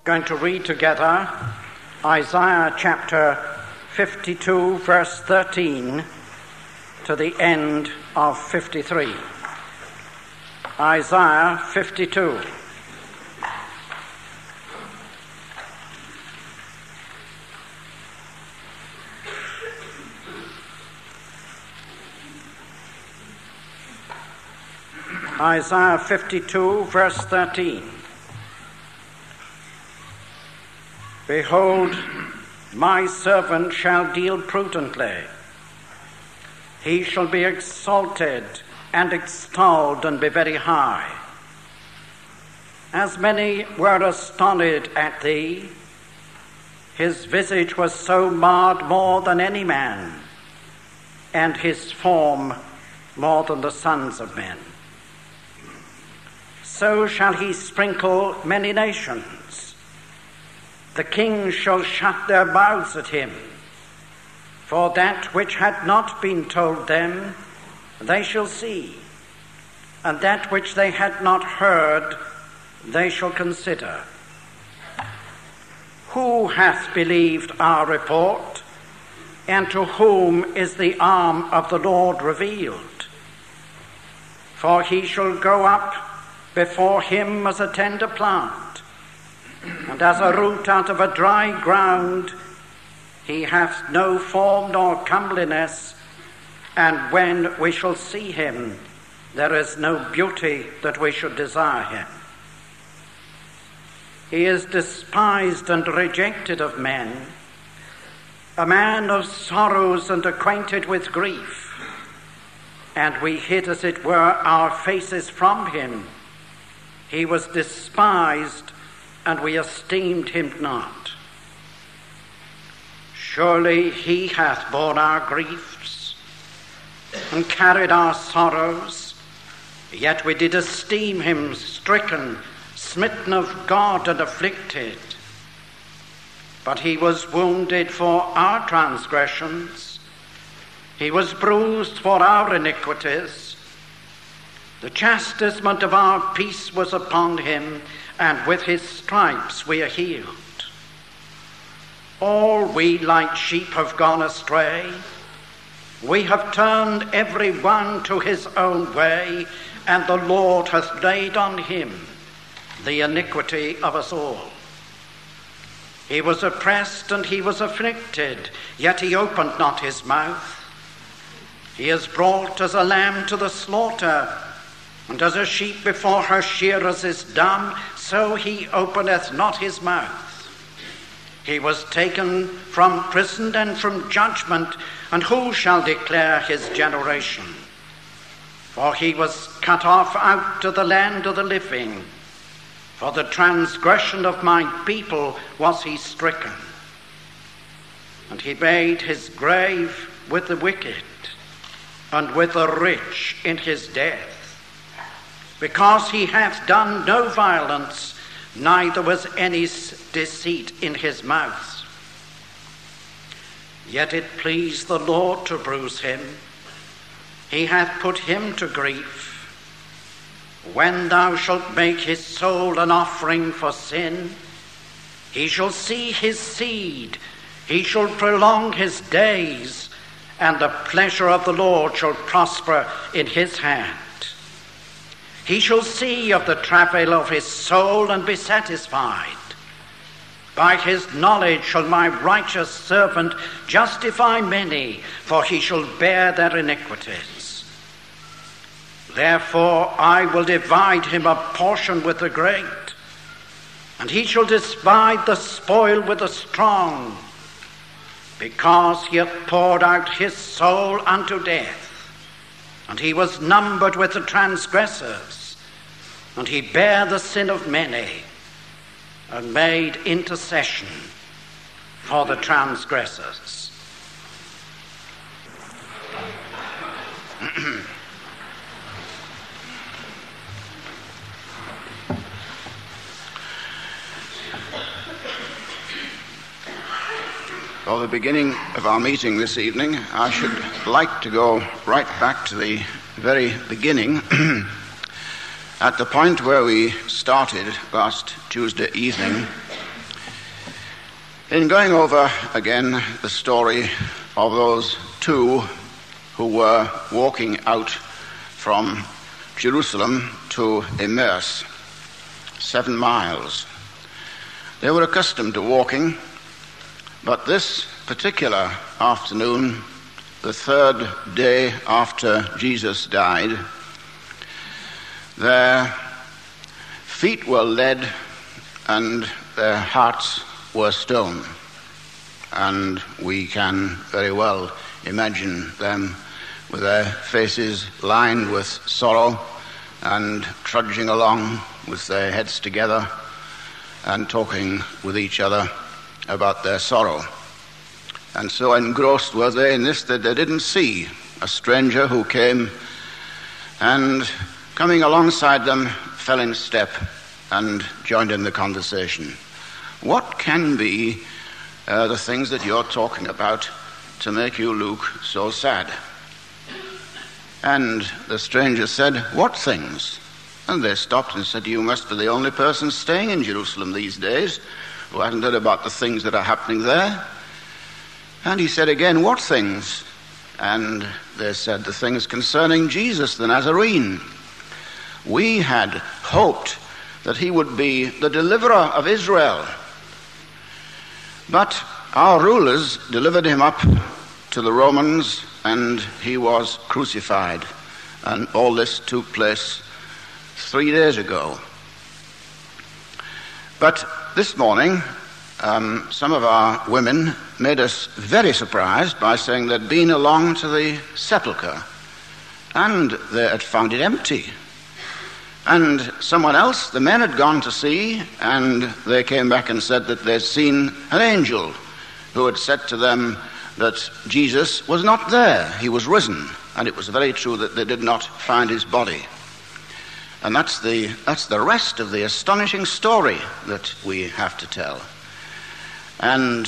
going to read together Isaiah chapter 52, verse 13 to the end of 53. Isaiah 52. Isaiah 52, verse 13. Behold, my servant shall deal prudently. He shall be exalted and extolled and be very high. As many were astonished at thee, his visage was so marred more than any man, and his form more than the sons of men. So shall he sprinkle many nations. The kings shall shut their mouths at him. For that which had not been told them, they shall see, and that which they had not heard, they shall consider. Who hath believed our report, and to whom is the arm of the Lord revealed? For he shall go up before him as a tender plant, and as a root out of a dry ground. He hath no form nor comeliness, and when we shall see him, there is no beauty that we should desire him. He is despised and rejected of men, a man of sorrows and acquainted with grief, and we hid, as it were, our faces from him. He was despised, and we esteemed him not. Surely he hath borne our griefs and carried our sorrows, yet we did esteem him stricken, smitten of God, and afflicted. But he was wounded for our transgressions, he was bruised for our iniquities. The chastisement of our peace was upon him, and with his stripes we are healed. All we like sheep have gone astray. We have turned every one to his own way, and the Lord hath laid on him the iniquity of us all. He was oppressed and he was afflicted, yet he opened not his mouth. He is brought as a lamb to the slaughter, and as a sheep before her shearers is dumb, so he openeth not his mouth. He was taken from prison and from judgment, and who shall declare his generation? For he was cut off out of the land of the living. For the transgression of my people was he stricken. And he made his grave with the wicked, and with the rich in his death. Because he hath done no violence, neither was any deceit in his mouth. Yet it pleased the Lord to bruise him. He hath put him to grief. When thou shalt make his soul an offering for sin, he shall see his seed, he shall prolong his days, and the pleasure of the Lord shall prosper in his hand. He shall see of the travail of his soul and be satisfied. By his knowledge shall my righteous servant justify many, for he shall bear their iniquities. Therefore I will divide him a portion with the great, and he shall divide the spoil with the strong, because he hath poured out his soul unto death. And he was numbered with the transgressors, and he bare the sin of many, and made intercession for the transgressors. For the beginning of our meeting this evening, I should like to go right back to the very beginning, at the point where we started last Tuesday evening In going over again the story of those two who were walking out from Jerusalem to Emmaus, 7 miles. They were accustomed to walking, but this particular afternoon, the 3rd day after Jesus died, their feet were lead and their hearts were stone. And we can very well imagine them with their faces lined with sorrow and trudging along with their heads together and talking with each other about their sorrow. And so engrossed were they in this that they didn't see a stranger who came and, coming alongside them, fell in step and joined in the conversation. What can be the things that you're talking about to make you look so sad? And the stranger said, "What things?" And they stopped and said, "You must be the only person staying in Jerusalem these days who hasn't heard about the things that are happening there." And he said again, "What things?" And they said, "The things concerning Jesus the Nazarene. We had hoped that he would be the deliverer of Israel. But our rulers delivered him up to the Romans, and he was crucified." And all this took place 3 days ago. But this morning, some of our women made us very surprised by saying they'd been along to the sepulchre, and they had found it empty. And someone else, the men had gone to see, and they came back and said that they'd seen an angel who had said to them that Jesus was not there, he was risen. And it was very true that they did not find his body. And that's the rest of the astonishing story that we have to tell. And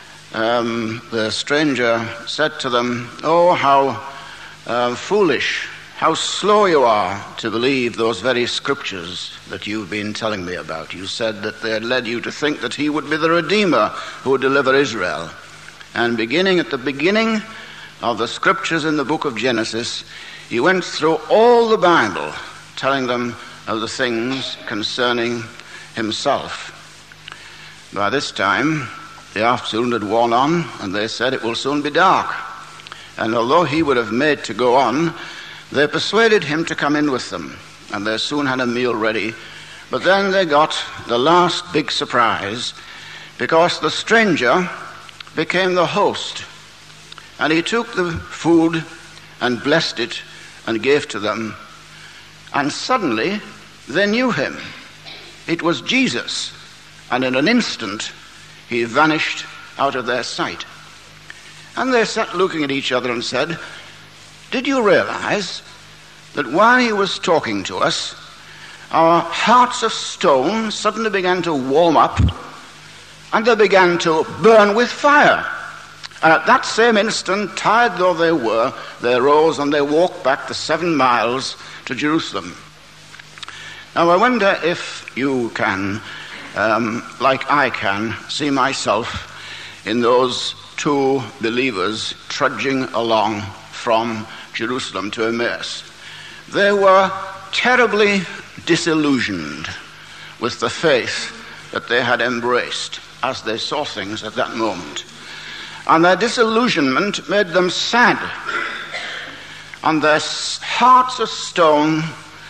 the stranger said to them, "Oh, how foolish, how slow you are to believe those very scriptures that you've been telling me about. You said that they had led you to think that he would be the Redeemer who would deliver Israel." And beginning at the beginning of the scriptures in the book of Genesis, he went through all the Bible, telling them of the things concerning himself. By this time, the afternoon had worn on, and they said, "It will soon be dark." And although he would have made to go on, they persuaded him to come in with them, and they soon had a meal ready. But then they got the last big surprise, because the stranger became the host. And he took the food and blessed it and gave to them. And suddenly they knew him. It was Jesus. And in an instant he vanished out of their sight. And they sat looking at each other and said, "Did you realize that while he was talking to us, our hearts of stone suddenly began to warm up and they began to burn with fire?" And at that same instant, tired though they were, they rose and they walked back the 7 miles to Jerusalem. Now I wonder if you can, like I can, see myself in those two believers trudging along from Jerusalem to Emmaus. They were terribly disillusioned with the faith that they had embraced as they saw things at that moment. And their disillusionment made them sad. And their hearts of stone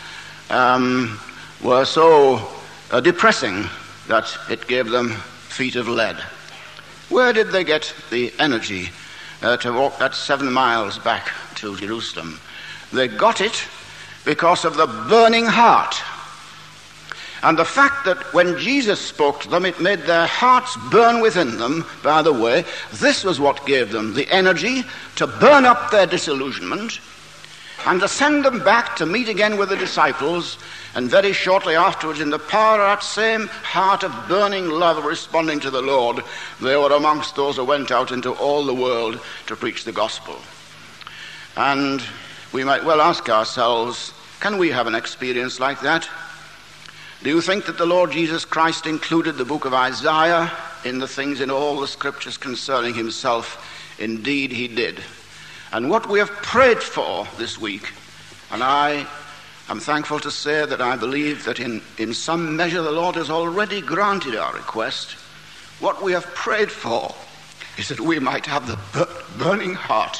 were so depressing that it gave them feet of lead. Where did they get the energy to walk that 7 miles back to Jerusalem? They got it because of the burning heart. And the fact that when Jesus spoke to them, it made their hearts burn within them, by the way, this was what gave them the energy to burn up their disillusionment and to send them back to meet again with the disciples, and very shortly afterwards, in the power of that same heart of burning love responding to the Lord, they were amongst those who went out into all the world to preach the gospel. And we might well ask ourselves, can we have an experience like that? Do you think that the Lord Jesus Christ included the book of Isaiah in the things in all the scriptures concerning himself. Indeed, he did. And what we have prayed for this week, and I am thankful to say that I believe that in some measure the Lord has already granted our request. What we have prayed for is that we might have the burning heart.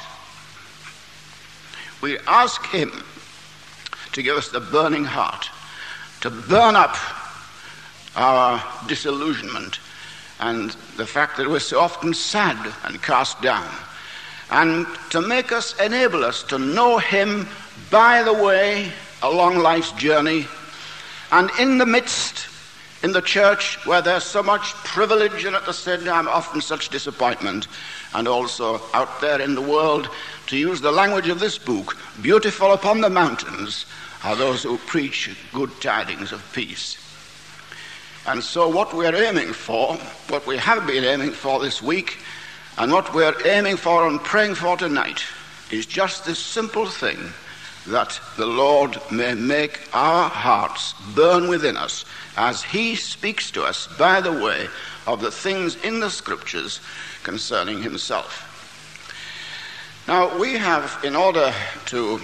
We ask him to give us the burning heart, to burn up our disillusionment and the fact that we're so often sad and cast down, and to enable us to know him by the way along life's journey, and in the midst, in the church where there's so much privilege and at the same time often such disappointment, and also out there in the world, to use the language of this book, beautiful upon the mountains are those who preach good tidings of peace. And so what we're aiming for, what we have been aiming for this week, and what we're aiming for and praying for tonight, is just this simple thing, that the Lord may make our hearts burn within us as he speaks to us by the way of the things in the scriptures concerning himself. Now, we have, in order to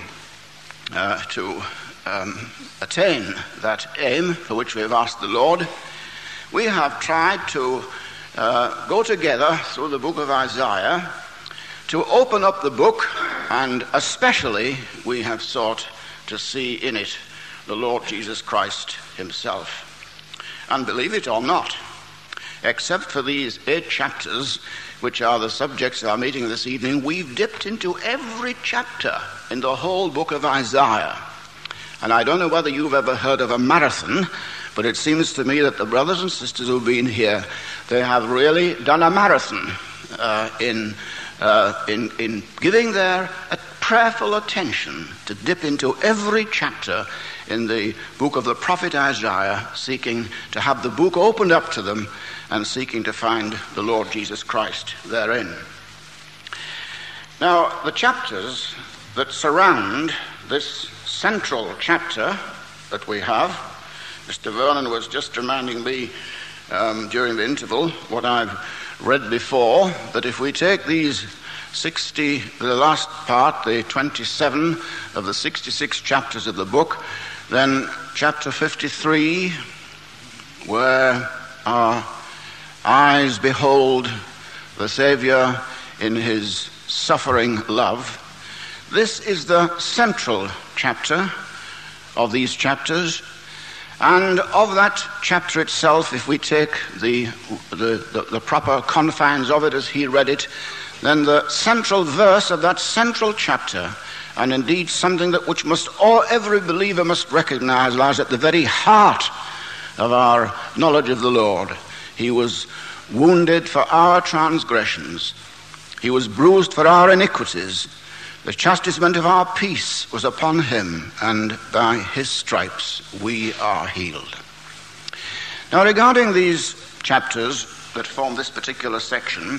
attain that aim for which we have asked the Lord, we have tried to go together through the book of Isaiah to open up the book, and especially we have sought to see in it the Lord Jesus Christ himself. And believe it or not, except for these 8 chapters, which are the subjects of our meeting this evening, we've dipped into every chapter in the whole book of Isaiah. And I don't know whether you've ever heard of a marathon, but it seems to me that the brothers and sisters who've been here, they have really done a marathon in giving their prayerful attention to dip into every chapter in the book of the prophet Isaiah, seeking to have the book opened up to them and seeking to find the Lord Jesus Christ therein. Now, the chapters that surround this central chapter that we have, Mr. Vernon was just reminding me during the interval what I've read before, that if we take these 60, the last part, the 27 of the 66 chapters of the book, then chapter 53, where our eyes behold the Savior in his suffering love, this is the central chapter of these chapters. And of that chapter itself, if we take the proper confines of it as he read it, then the central verse of that central chapter, and indeed something that which every believer must recognize, lies at the very heart of our knowledge of the Lord. He was wounded for our transgressions. He was bruised for our iniquities. The chastisement of our peace was upon him, and by his stripes we are healed. Now, regarding these chapters that form this particular section,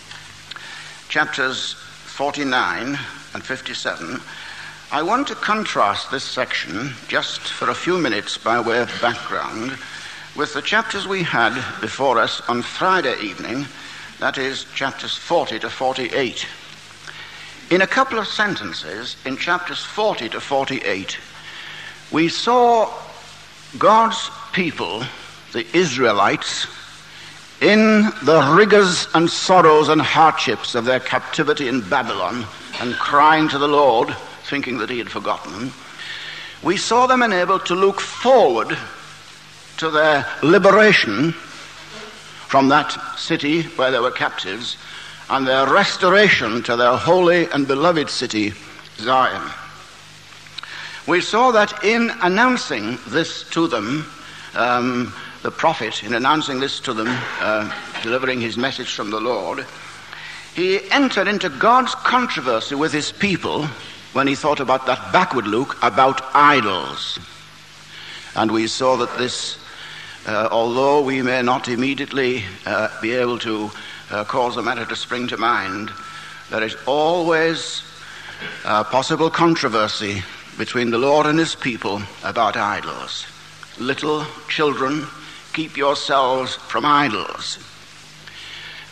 chapters 49 and 57, I want to contrast this section, just for a few minutes by way of background, with the chapters we had before us on Friday evening, that is, chapters 40 to 48. In a couple of sentences, in chapters 40 to 48, we saw God's people, the Israelites, in the rigors and sorrows and hardships of their captivity in Babylon, and crying to the Lord, thinking that he had forgotten them. We saw them enabled to look forward to their liberation from that city where they were captives, and their restoration to their holy and beloved city, Zion. We saw that in announcing this to them, the prophet, in announcing this to them, delivering his message from the Lord, he entered into God's controversy with his people when he thought about that backward look about idols. And we saw that this, although we may not immediately be able to cause a matter to spring to mind, there is always possible controversy between the Lord and his people about idols. Little children, keep yourselves from idols.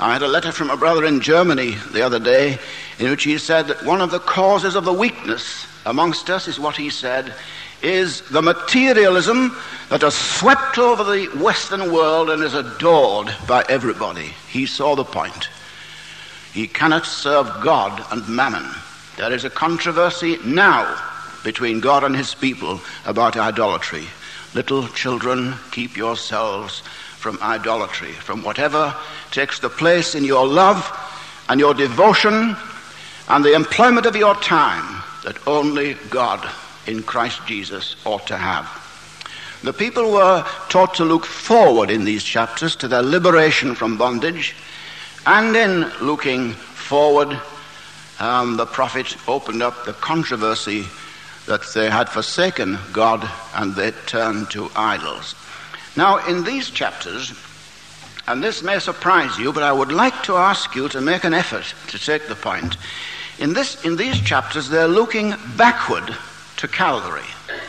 I had a letter from a brother in Germany the other day in which he said that one of the causes of the weakness amongst us is what he said, is the materialism that has swept over the Western world and is adored by everybody. He saw the point. He cannot serve God and mammon. There is a controversy now between God and his people about idolatry. Little children, keep yourselves from idolatry, from whatever takes the place in your love and your devotion and the employment of your time that only God in Christ Jesus ought to have. The people were taught to look forward in these chapters to their liberation from bondage, and in looking forward, the prophet opened up the controversy that they had forsaken God and they turned to idols. Now, in these chapters, and this may surprise you, but I would like to ask you to make an effort to take the point. In these chapters, they're looking backward to Calvary.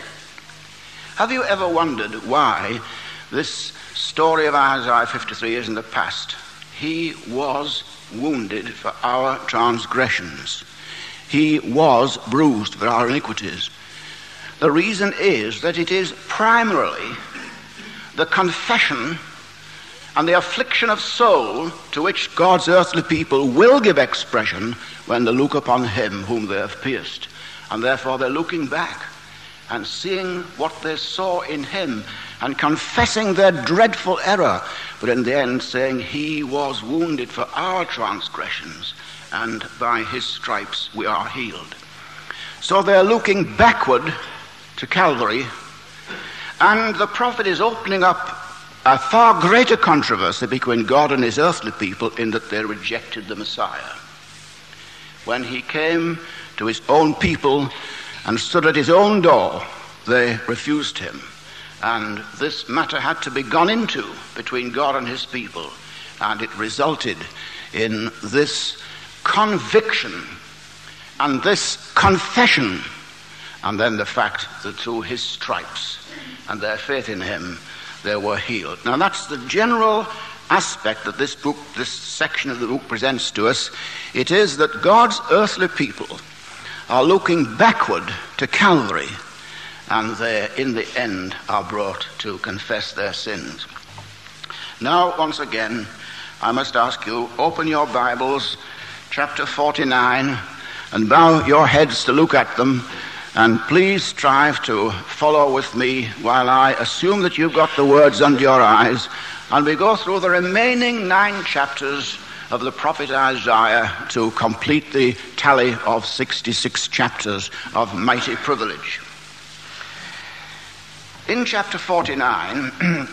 Have you ever wondered why this story of Isaiah 53 is in the past? He was wounded for our transgressions. He was bruised for our iniquities. The reason is that it is primarily the confession and the affliction of soul to which God's earthly people will give expression when they look upon him whom they have pierced. And therefore they're looking back and seeing what they saw in him and confessing their dreadful error, but in the end saying he was wounded for our transgressions and by his stripes we are healed. So they're looking backward to Calvary, and the prophet is opening up a far greater controversy between God and his earthly people in that they rejected the Messiah. When he came to his own people and stood at his own door, they refused him. And this matter had to be gone into between God and his people, and it resulted in this conviction and this confession, and then the fact that through his stripes and their faith in him, they were healed. Now that's the general aspect that this section of the book presents to us. It is that God's earthly people are looking backward to Calvary, and they, in the end, are brought to confess their sins. Now, once again, I must ask you, open your Bibles, chapter 49, and bow your heads to look at them, and please strive to follow with me while I assume that you've got the words under your eyes, and we go through the remaining 9 chapters of the prophet Isaiah to complete the tally of 66 chapters of mighty privilege. In chapter 49,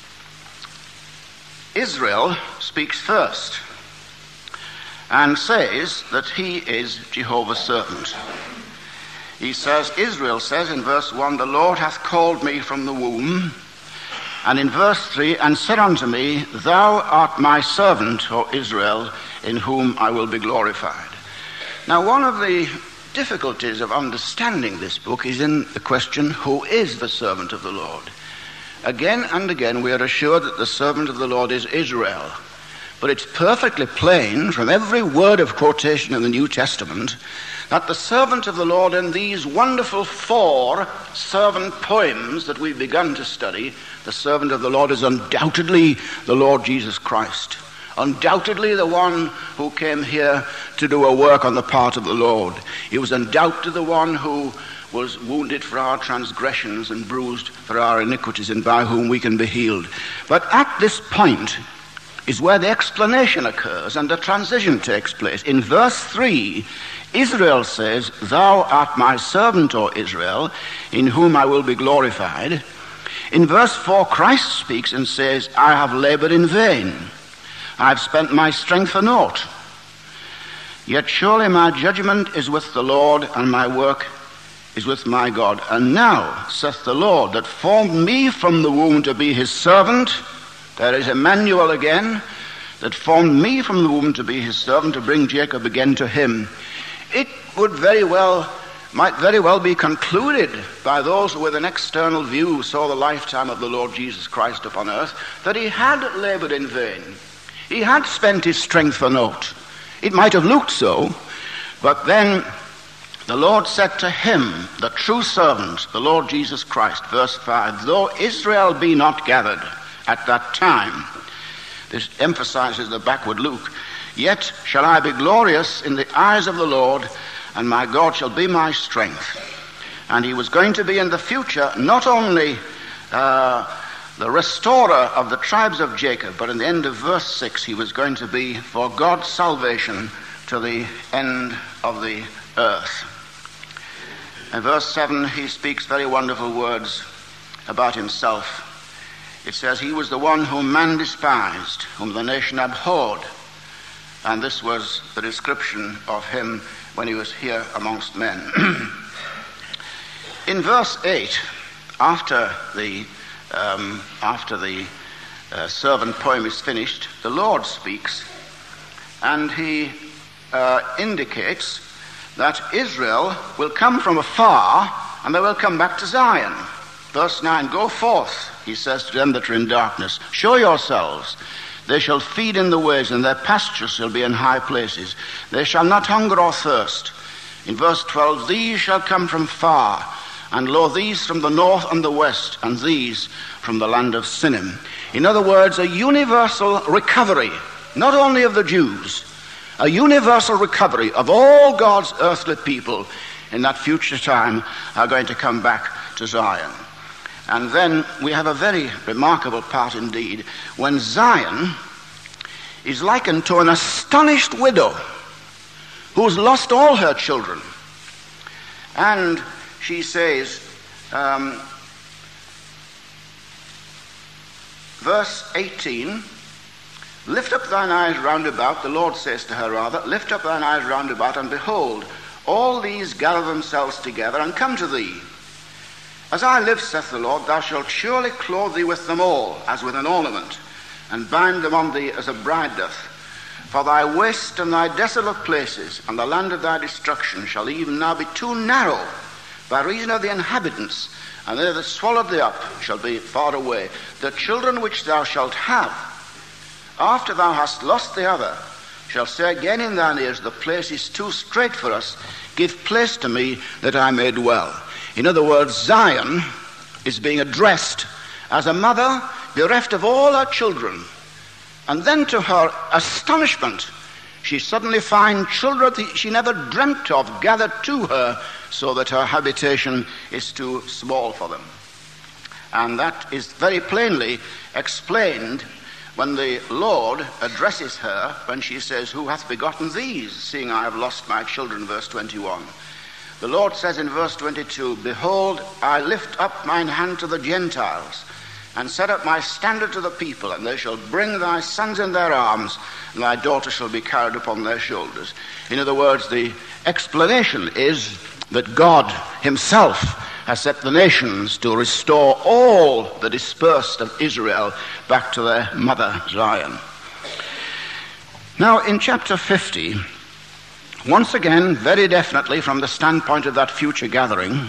Israel speaks first and says that he is Jehovah's servant. He says, Israel says in verse 1, the Lord hath called me from the womb. And in verse 3, and said unto me, thou art my servant, O Israel, in whom I will be glorified. Now, one of the difficulties of understanding this book is in the question, who is the servant of the Lord? Again and again we are assured that the servant of the Lord is Israel. But it's perfectly plain from every word of quotation in the New Testament that the servant of the Lord in these wonderful 4 servant poems that we've begun to study, the servant of the Lord is undoubtedly the Lord Jesus Christ. Undoubtedly the one who came here to do a work on the part of the Lord. He was undoubtedly the one who was wounded for our transgressions and bruised for our iniquities, and by whom we can be healed. But at this point is where the explanation occurs and the transition takes place. In verse 3, Israel says, thou art my servant, O Israel, in whom I will be glorified. In verse 4, Christ speaks and says, I have labored in vain. I have spent my strength for naught. Yet surely my judgment is with the Lord, and my work is with my God. And now, saith the Lord, that formed me from the womb to be his servant. There is Emmanuel again, that formed me from the womb to be his servant, to bring Jacob again to him. It might very well be concluded by those who with an external view saw the lifetime of the Lord Jesus Christ upon earth, that he had labored in vain. He had spent his strength for naught. It might have looked so, but then the Lord said to him, the true servant, the Lord Jesus Christ, verse 5, though Israel be not gathered at that time, this emphasizes the backward look, yet shall I be glorious in the eyes of the Lord, and my God shall be my strength. And he was going to be in the future not only the restorer of the tribes of Jacob, but in the end of verse 6, he was going to be for God's salvation to the end of the earth. In verse 7, he speaks very wonderful words about himself. It says, he was the one whom man despised, whom the nation abhorred. And this was the description of him when he was here amongst men. In verse 8, after the servant poem is finished, the Lord speaks, and he indicates that Israel will come from afar, and they will come back to Zion. Verse 9, go forth, he says to them that are in darkness, show yourselves. They shall feed in the ways, and their pastures shall be in high places. They shall not hunger or thirst. In verse 12, these shall come from far, and lo, these from the north and the west, and these from the land of Sinim. In other words, a universal recovery, not only of the Jews, a universal recovery of all God's earthly people in that future time are going to come back to Zion. And then we have a very remarkable part indeed, when Zion is likened to an astonished widow who's lost all her children. And she says, verse 18, lift up thine eyes round about, the Lord says to her rather, lift up thine eyes round about, and behold, all these gather themselves together and come to thee. As I live, saith the Lord, thou shalt surely clothe thee with them all, as with an ornament, and bind them on thee as a bride doth. For thy waste and thy desolate places, and the land of thy destruction, shall even now be too narrow, by reason of the inhabitants, and they that swallowed thee up shall be far away. The children which thou shalt have, after thou hast lost the other, shall say again in thine ears, the place is too strait for us, give place to me that I may dwell. In other words, Zion is being addressed as a mother bereft of all her children. And then to her astonishment, she suddenly finds children that she never dreamt of gathered to her, so that her habitation is too small for them. And that is very plainly explained when the Lord addresses her, when she says, who hath begotten these, seeing I have lost my children, verse 21. The Lord says in verse 22, behold, I lift up mine hand to the Gentiles, and set up my standard to the people, and they shall bring thy sons in their arms, and thy daughters shall be carried upon their shoulders. In other words, the explanation is that God himself has set the nations to restore all the dispersed of Israel back to their mother Zion. Now in chapter 50, once again, very definitely from the standpoint of that future gathering,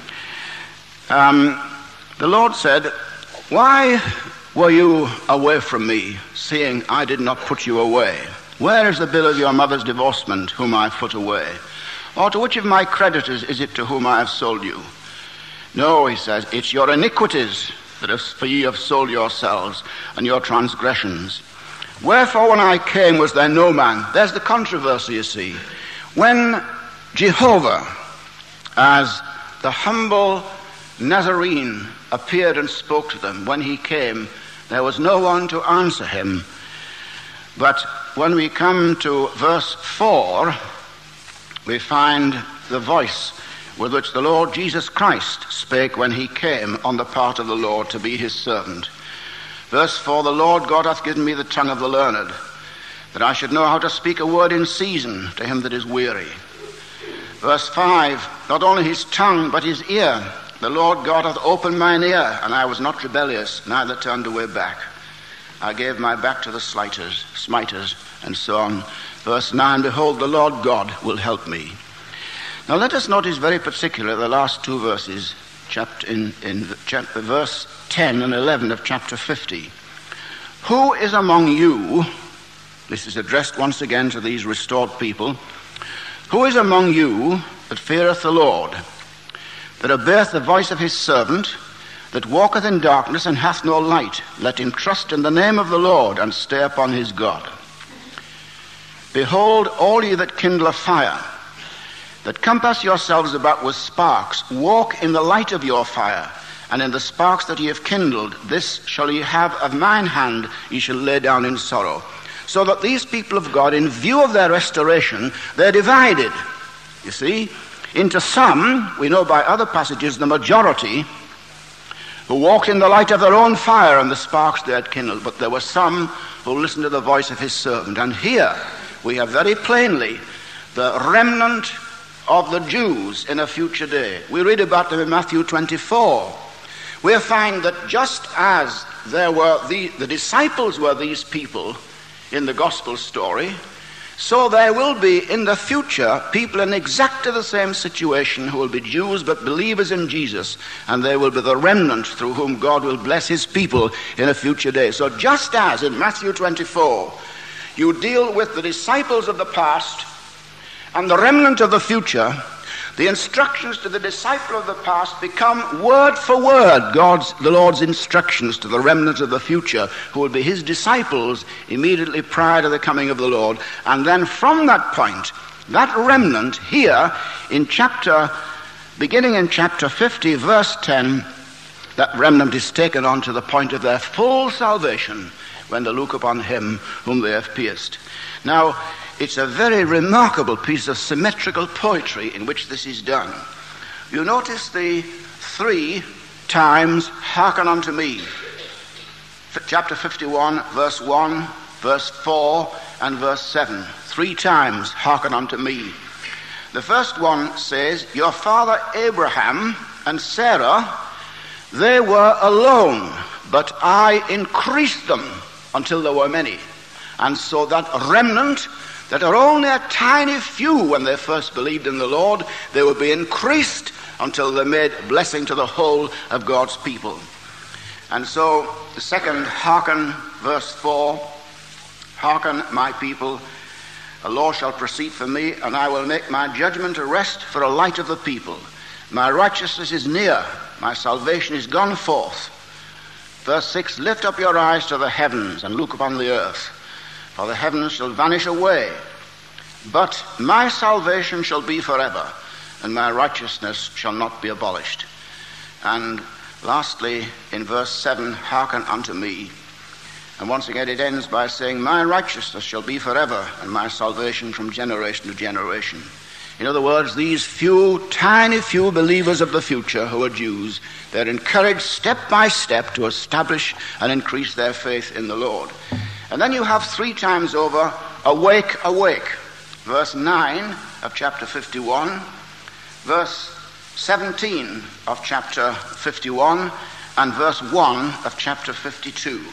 the Lord said, why were you away from me, seeing I did not put you away? Where is the bill of your mother's divorcement, whom I put away? Or to which of my creditors is it to whom I have sold you? No, he says, it's your iniquities that for ye have sold yourselves, and your transgressions. Wherefore when I came was there no man? There's the controversy, you see. When Jehovah, as the humble Nazarene, appeared and spoke to them, when he came, there was no one to answer him. But when we come to verse 4, we find the voice with which the Lord Jesus Christ spake when he came on the part of the Lord to be his servant. Verse 4, the Lord God hath given me the tongue of the learned, that I should know how to speak a word in season to him that is weary. Verse 5, not only his tongue, but his ear. The Lord God hath opened mine ear, and I was not rebellious, neither turned away back. I gave my back to the smiters, and so on. Verse 9, behold, the Lord God will help me. Now let us notice very particularly the last two verses, verse 10 and 11 of chapter 50. Who is among you This is addressed once again to these restored people. Who is among you that feareth the Lord, that obeyeth the voice of his servant, that walketh in darkness and hath no light? Let him trust in the name of the Lord, and stay upon his God. Behold, all ye that kindle a fire, that compass yourselves about with sparks, walk in the light of your fire, and in the sparks that ye have kindled, this shall ye have of mine hand, ye shall lay down in sorrow. So that these people of God, in view of their restoration, they're divided, you see, into some, we know by other passages, the majority, who walked in the light of their own fire and the sparks they had kindled, but there were some who listened to the voice of his servant. And here we have very plainly the remnant of the Jews in a future day. We read about them in Matthew 24. We find that just as there were the disciples were these people in the gospel story, so there will be in the future people in exactly the same situation who will be Jews but believers in Jesus, and they will be the remnant through whom God will bless his people in a future day. So just as in Matthew 24 you deal with the disciples of the past and the remnant of the future, the instructions to the disciple of the past become word for word the Lord's instructions to the remnant of the future, who will be his disciples immediately prior to the coming of the Lord. And then from that point, that remnant here beginning in chapter 50, verse 10, that remnant is taken on to the point of their full salvation when they look upon him whom they have pierced. Now, it's a very remarkable piece of symmetrical poetry in which this is done. You notice the 3 times, hearken unto me. Chapter 51, verse 1, verse 4, and verse 7. 3 times, hearken unto me. The first one says, your father Abraham and Sarah, they were alone, but I increased them until there were many. And so that remnant, that are only a tiny few when they first believed in the Lord, they will be increased until they made blessing to the whole of God's people. And so the second, hearken, verse 4, hearken, my people, a law shall proceed from me, and I will make my judgment a rest for a light of the people. My righteousness is near, my salvation is gone forth. Verse 6, lift up your eyes to the heavens and look upon the earth. For the heavens shall vanish away, but my salvation shall be forever, and my righteousness shall not be abolished. And lastly, in verse 7, hearken unto me. And once again it ends by saying, my righteousness shall be forever, and my salvation from generation to generation. In other words, these tiny few believers of the future who are Jews, they're encouraged step by step to establish and increase their faith in the Lord. And then you have 3 times over, awake, awake. Verse 9 of chapter 51, verse 17 of chapter 51, and verse 1 of chapter 52.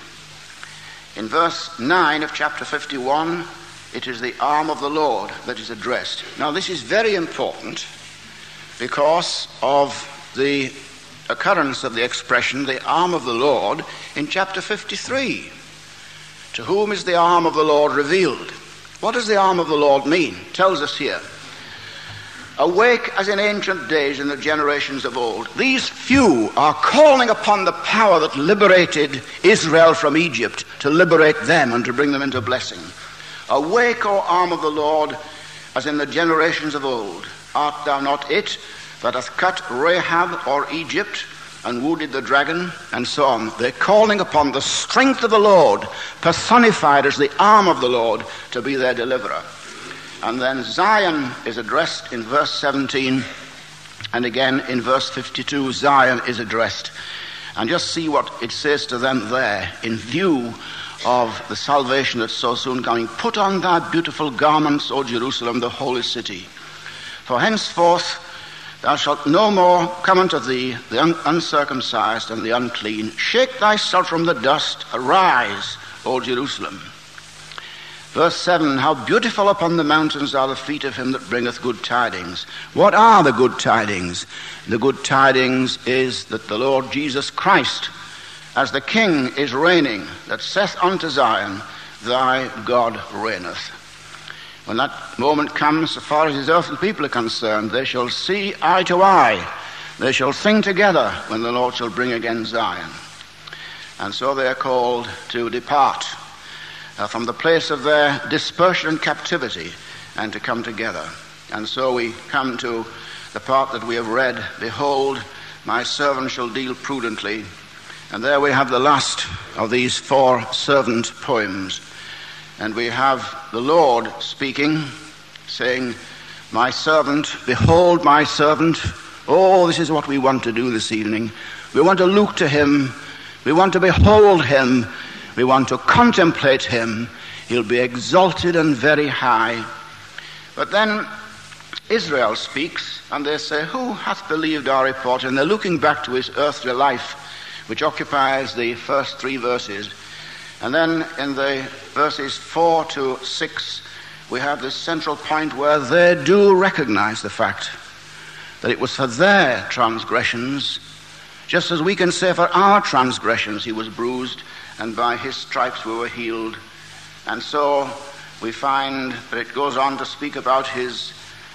In verse 9 of chapter 51, it is the arm of the Lord that is addressed. Now this is very important because of the occurrence of the expression, the arm of the Lord, in chapter 53. To whom is the arm of the Lord revealed? What does the arm of the Lord mean? It tells us here. Awake as in ancient days in the generations of old. These few are calling upon the power that liberated Israel from Egypt to liberate them and to bring them into blessing. Awake, O arm of the Lord, as in the generations of old. Art thou not it that hath cut Rahab or Egypt and wounded the dragon, and so on? They're calling upon the strength of the Lord, personified as the arm of the Lord, to be their deliverer. And then Zion is addressed in verse 17, and again in verse 52, Zion is addressed. And just see what it says to them there, in view of the salvation that's so soon coming. Put on thy beautiful garments, O Jerusalem, the holy city. For henceforth thou shalt no more come unto thee, the uncircumcised and the unclean. Shake thyself from the dust. Arise, O Jerusalem. Verse 7, how beautiful upon the mountains are the feet of him that bringeth good tidings. What are the good tidings? The good tidings is that the Lord Jesus Christ, as the King, is reigning, that saith unto Zion, thy God reigneth. When that moment comes, so far as his earthly people are concerned, they shall see eye to eye. They shall sing together when the Lord shall bring again Zion. And so they are called to depart from the place of their dispersion and captivity and to come together. And so we come to the part that we have read, behold, my servant shall deal prudently. And there we have the last of these 4 servant poems. And we have the Lord speaking, saying, my servant, behold my servant. Oh, this is what we want to do this evening. We want to look to him. We want to behold him. We want to contemplate him. He'll be exalted and very high. But then Israel speaks, and they say, who hath believed our report? And they're looking back to his earthly life, which occupies the first 3 verses. And then in the verses 4 to 6, we have this central point where they do recognize the fact that it was for their transgressions, just as we can say for our transgressions he was bruised, and by his stripes we were healed. And so we find that it goes on to speak about his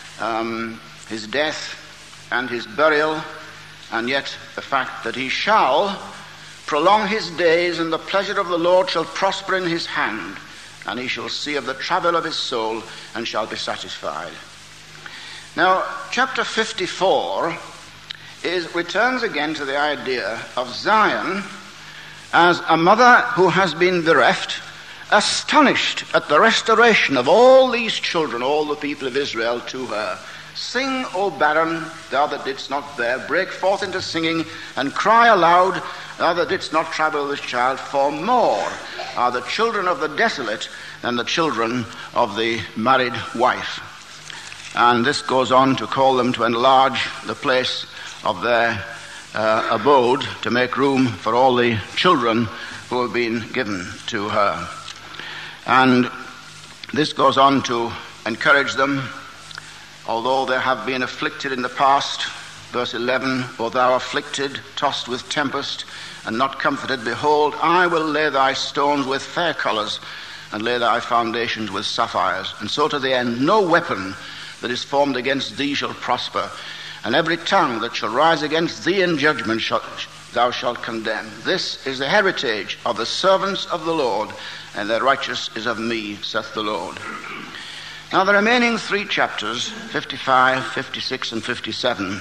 death and his burial, and yet the fact that he shall prolong his days, and the pleasure of the Lord shall prosper in his hand, and he shall see of the travail of his soul, and shall be satisfied. Now, chapter 54 returns again to the idea of Zion as a mother who has been bereft, astonished at the restoration of all these children, all the people of Israel, to her. Sing, O barren, thou that didst not bear, break forth into singing, and cry aloud, thou that didst not travel with child, for more are the children of the desolate than the children of the married wife. And this goes on to call them to enlarge the place of their abode, to make room for all the children who have been given to her. And this goes on to encourage them, although they have been afflicted in the past. Verse 11, O thou afflicted, tossed with tempest, and not comforted, behold, I will lay thy stones with fair colours, and lay thy foundations with sapphires. And so to the end, no weapon that is formed against thee shall prosper, and every tongue that shall rise against thee in judgment thou shalt condemn. This is the heritage of the servants of the Lord, and their righteousness is of me, saith the Lord. Now the remaining 3 chapters, 55, 56, and 57,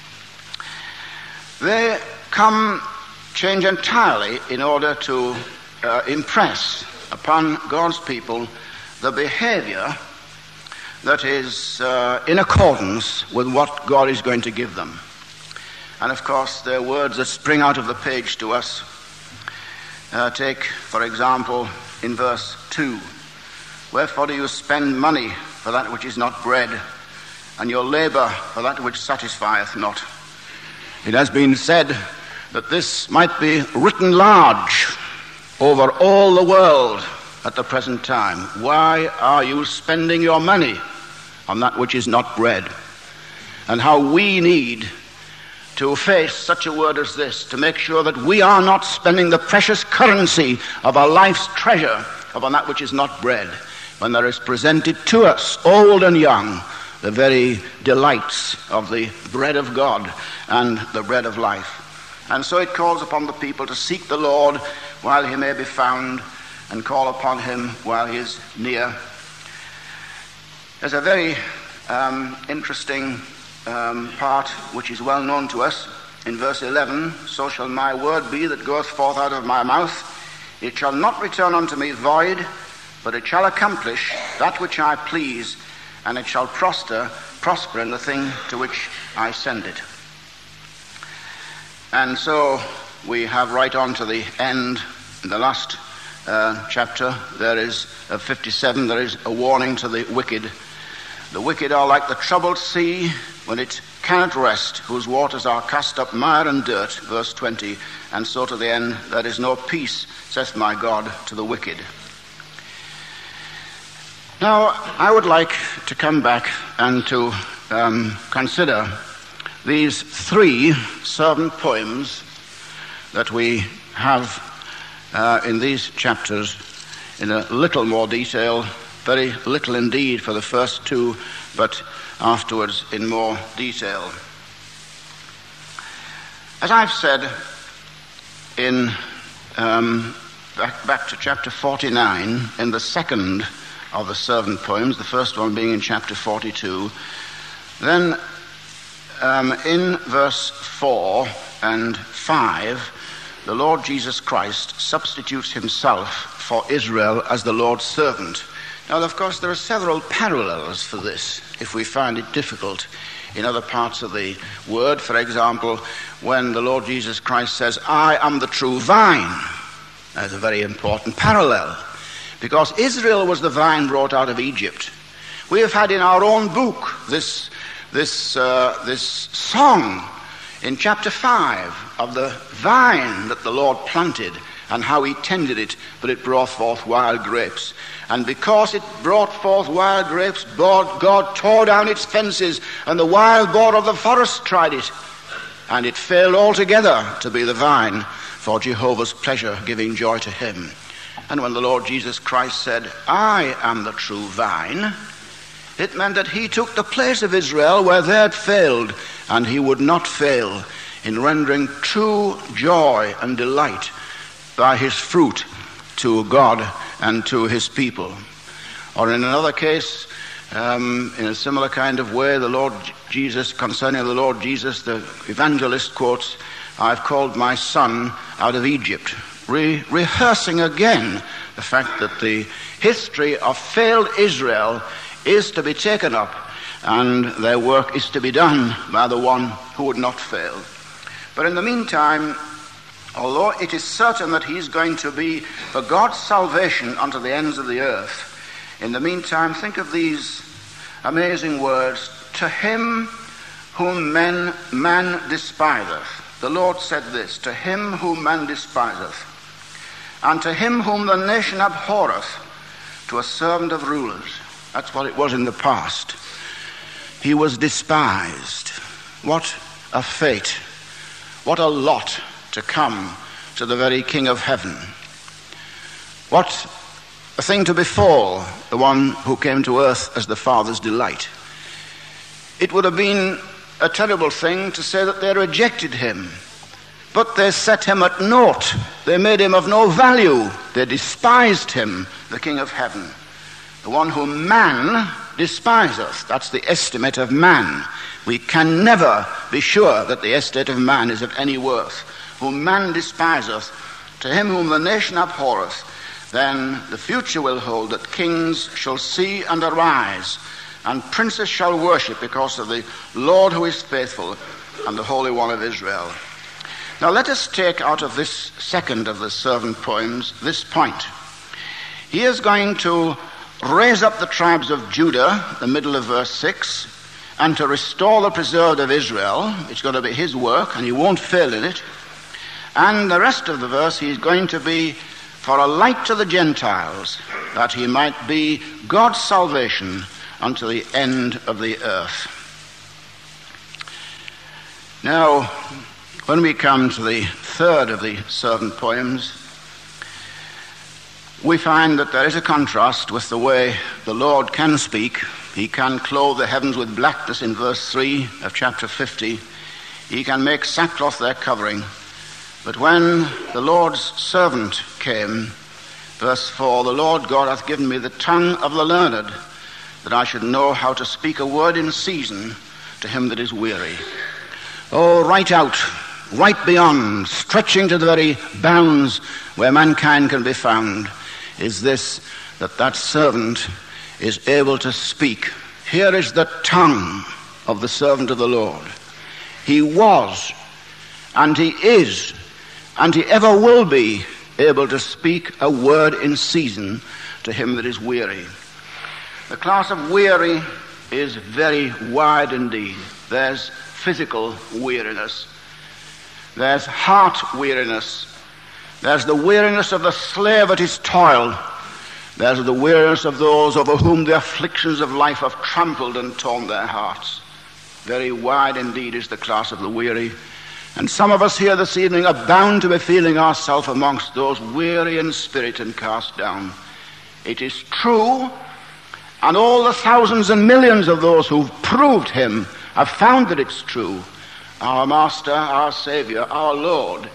they change entirely in order to impress upon God's people the behavior that is in accordance with what God is going to give them. And of course, they're words that spring out of the page to us. Take, for example, in verse 2, wherefore do you spend money for that which is not bread, and your labor for that which satisfieth not? It has been said that this might be written large over all the world at the present time. Why are you spending your money on that which is not bread? And how we need to face such a word as this, to make sure that we are not spending the precious currency of our life's treasure upon that which is not bread, when there is presented to us, old and young, the very delights of the bread of God and the bread of life. And so it calls upon the people to seek the Lord while he may be found, and call upon him while he is near. There's a very interesting part which is well known to us in verse 11. So shall my word be that goeth forth out of my mouth. It shall not return unto me void, but it shall accomplish that which I please, and it shall prosper in the thing to which I send it. And so we have right on to the end, in the last chapter, there is 57, there is a warning to the wicked. The wicked are like the troubled sea when it cannot rest, whose waters are cast up mire and dirt, verse 20. And so to the end, there is no peace, saith my God, to the wicked. Now, I would like to come back and to consider these 3 servant poems that we have in these chapters in a little more detail, very little indeed for the first two, but afterwards in more detail. As I've said in back to chapter 49, in the second of the servant poems, the first one being in chapter 42, then in verse 4 and 5, the Lord Jesus Christ substitutes himself for Israel as the Lord's servant. Now, of course, there are several parallels for this, if we find it difficult in other parts of the word. For example, when the Lord Jesus Christ says, I am the true vine, that's a very important parallel, because Israel was the vine brought out of Egypt. We have had in our own book this song in chapter 5 of the vine that the Lord planted and how he tended it, but it brought forth wild grapes. And because it brought forth wild grapes, God tore down its fences, and the wild boar of the forest tried it, and it failed altogether to be the vine for Jehovah's pleasure, giving joy to him. And when the Lord Jesus Christ said, I am the true vine, it meant that he took the place of Israel where they had failed, and he would not fail in rendering true joy and delight by his fruit to God and to his people. Or in another case, in a similar kind of way, the Lord Jesus, concerning the Lord Jesus, the evangelist quotes, I've called my son out of Egypt, rehearsing again the fact that the history of failed Israel is to be taken up, and their work is to be done by the one who would not fail. But in the meantime, although it is certain that he's going to be for God's salvation unto the ends of the earth, in the meantime, think of these amazing words, to him whom man despiseth. The Lord said this, to him whom man despiseth, and to him whom the nation abhorreth, to a servant of rulers. That's what it was in the past. He was despised. What a fate. What a lot to come to the very King of heaven. What a thing to befall the one who came to earth as the Father's delight. It would have been a terrible thing to say that they rejected him, but they set him at naught. They made him of no value. They despised him, the King of heaven, the one whom man despiseth. That's the estimate of man. We can never be sure that the estate of man is of any worth. Whom man despiseth, to him whom the nation abhorreth, then the future will hold that kings shall see and arise, and princes shall worship because of the Lord who is faithful and the Holy One of Israel. Now let us take out of this second of the servant poems this point. He is going to raise up the tribes of Judah, the middle of verse 6, and to restore the preserved of Israel. It's going to be his work, and he won't fail in it. And the rest of the verse, he's going to be for a light to the Gentiles, that he might be God's salvation unto the end of the earth. Now, when we come to the third of the servant poems, we find that there is a contrast with the way the Lord can speak. He can clothe the heavens with blackness in verse 3 of chapter 50. He can make sackcloth their covering. But when the Lord's servant came, verse 4, the Lord God hath given me the tongue of the learned, that I should know how to speak a word in season to him that is weary. Oh, right out, right beyond, stretching to the very bounds where mankind can be found, is this, that servant is able to speak. Here is the tongue of the servant of the Lord. He was, and he is, and he ever will be able to speak a word in season to him that is weary. The class of weary is very wide indeed. There's physical weariness. There's heart weariness. There's the weariness of the slave at his toil. There's the weariness of those over whom the afflictions of life have trampled and torn their hearts. Very wide indeed is the class of the weary. And some of us here this evening are bound to be feeling ourselves amongst those weary in spirit and cast down. It is true, and all the thousands and millions of those who've proved him have found that it's true. Our Master, our Savior, our Lord,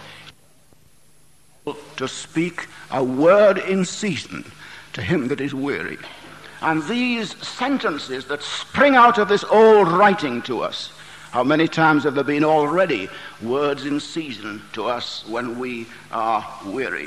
to speak a word in season to him that is weary. And these sentences that spring out of this old writing to us, how many times have there been already words in season to us when we are weary?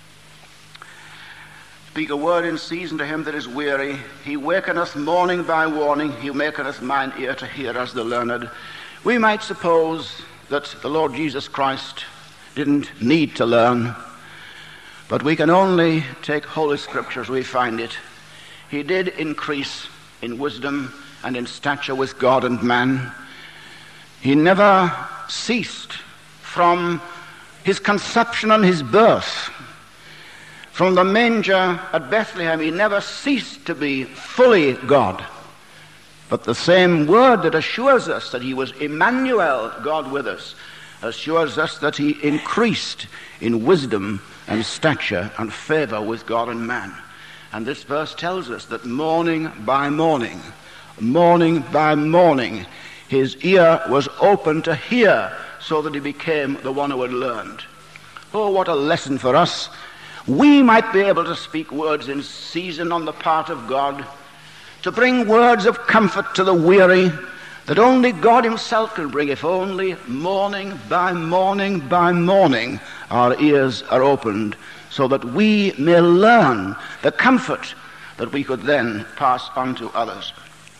Speak a word in season to him that is weary. He wakeneth morning by morning. He maketh mine ear to hear as the learned. We might suppose that the Lord Jesus Christ didn't need to learn, but we can only take Holy Scripture as we find it. He did increase in wisdom and in stature with God and man. He never ceased from his conception and his birth. From the manger at Bethlehem, he never ceased to be fully God. But the same word that assures us that he was Emmanuel, God with us, assures us that he increased in wisdom and stature and favor with God and man. And this verse tells us that morning by morning, his ear was open to hear, so that he became the one who had learned. Oh, what a lesson for us. We might be able to speak words in season on the part of God, to bring words of comfort to the weary that only God himself can bring, if only morning by morning our ears are opened, so that we may learn the comfort that we could then pass on to others.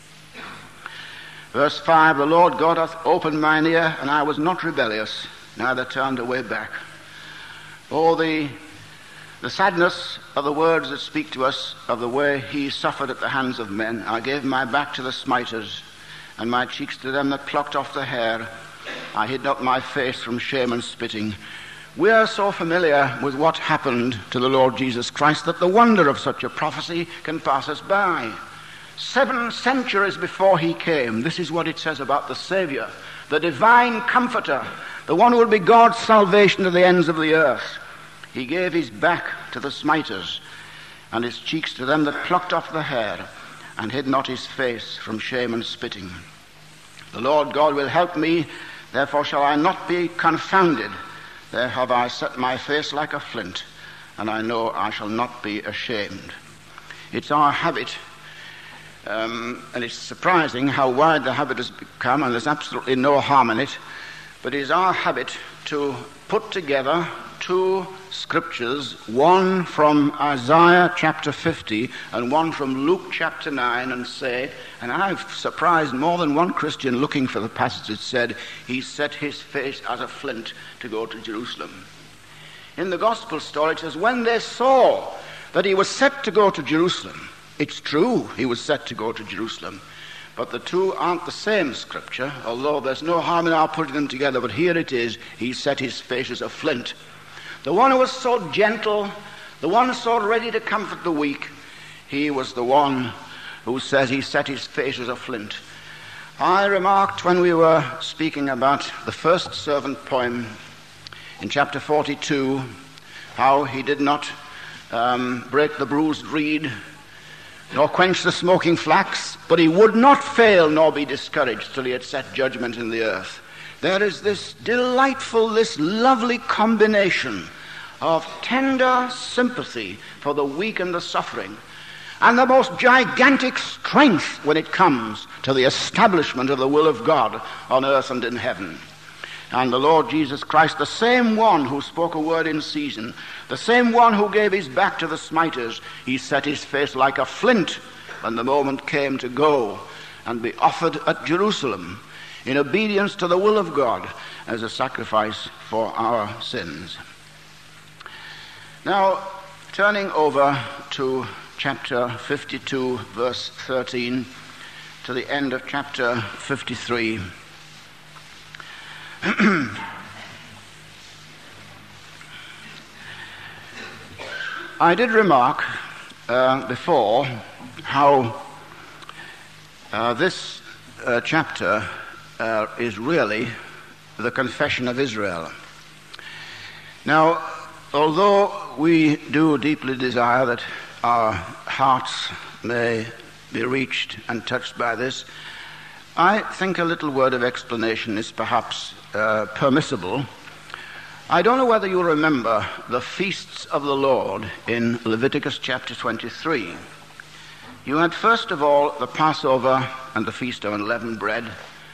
Verse 5, the Lord God hath opened mine ear, and I was not rebellious, neither turned away back. Oh, the sadness of the words that speak to us of the way he suffered at the hands of men. I gave my back to the smiters, and my cheeks to them that plucked off the hair. I hid not my face from shame and spitting. We are so familiar with what happened to the Lord Jesus Christ that the wonder of such a prophecy can pass us by. 7 centuries before he came, this is what it says about the Savior, the divine comforter, the one who will be God's salvation to the ends of the earth. He gave his back to the smiters, and his cheeks to them that plucked off the hair, and hid not his face from shame and spitting. The Lord God will help me, therefore shall I not be confounded. There have I set my face like a flint, and I know I shall not be ashamed. It's our habit, and it's surprising how wide the habit has become, and there's absolutely no harm in it, but it is our habit to put together 2 scriptures, one from Isaiah chapter 50 and one from Luke chapter 9, and say, and I've surprised more than one Christian looking for the passage that said, he set his face as a flint to go to Jerusalem. In the gospel story it says, when they saw that he was set to go to Jerusalem, it's true he was set to go to Jerusalem, but the 2 aren't the same scripture, although there's no harm in our putting them together, but here it is, he set his face as a flint. The one who was so gentle, the one so ready to comfort the weak, he was the one who says he set his face as a flint. I remarked when we were speaking about the first servant poem in chapter 42, how he did not break the bruised reed, nor quench the smoking flax, but he would not fail nor be discouraged till he had set judgment in the earth. There is this delightful, this lovely combination of tender sympathy for the weak and the suffering, and the most gigantic strength when it comes to the establishment of the will of God on earth and in heaven. And the Lord Jesus Christ, the same one who spoke a word in season, the same one who gave his back to the smiters, he set his face like a flint when the moment came to go and be offered at Jerusalem in obedience to the will of God as a sacrifice for our sins. Now, turning over to chapter 52, verse 13, to the end of chapter 53. I did remark before how this chapter is really the confession of Israel. Now, although we do deeply desire that our hearts may be reached and touched by this, I think a little word of explanation is perhaps permissible. I don't know whether you remember the feasts of the Lord in Leviticus chapter 23. You had first of all the Passover and the Feast of Unleavened Bread.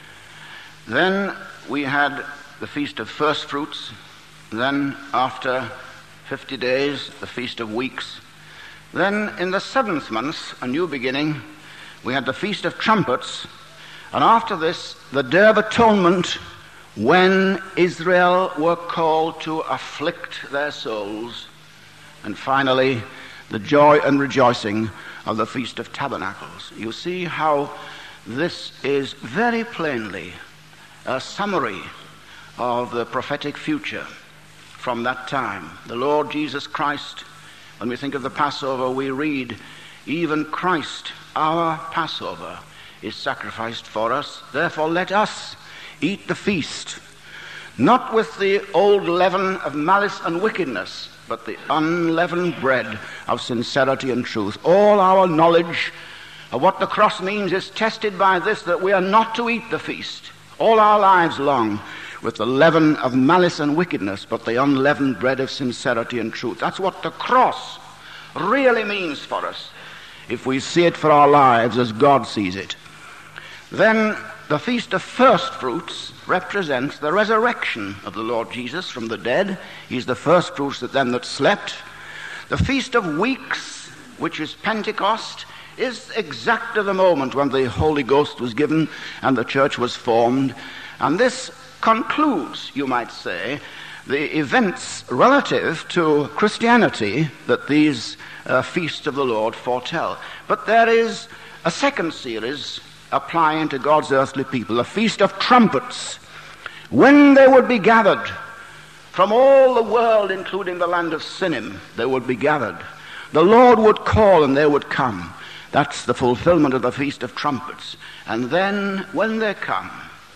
Then we had the Feast of First Fruits. Then after 50 days, the Feast of Weeks. Then in the 7th month, a new beginning, we had the Feast of Trumpets. And after this, the Day of Atonement, when Israel were called to afflict their souls. And finally, the joy and rejoicing of the Feast of Tabernacles. You see how this is very plainly a summary of the prophetic future from that time. The Lord Jesus Christ, when we think of the Passover, we read, even Christ, our Passover, is sacrificed for us. Therefore let us eat the feast, not with the old leaven of malice and wickedness, but the unleavened bread of sincerity and truth. All our knowledge of what the cross means is tested by this, that we are not to eat the feast all our lives long with the leaven of malice and wickedness, but the unleavened bread of sincerity and truth. That's what the cross really means for us, if we see it for our lives as God sees it. Then the Feast of First Fruits represents the resurrection of the Lord Jesus from the dead. He's the first fruits of them that slept. The Feast of Weeks, which is Pentecost, is exactly the moment when the Holy Ghost was given and the church was formed. And this concludes, you might say, the events relative to Christianity that these feasts of the Lord foretell. But there is a second series applying to God's earthly people, a Feast of Trumpets, when they would be gathered from all the world, including the land of Sinim. They would be gathered. The Lord would call and they would come. That's the fulfillment of the Feast of Trumpets. And then, when they come,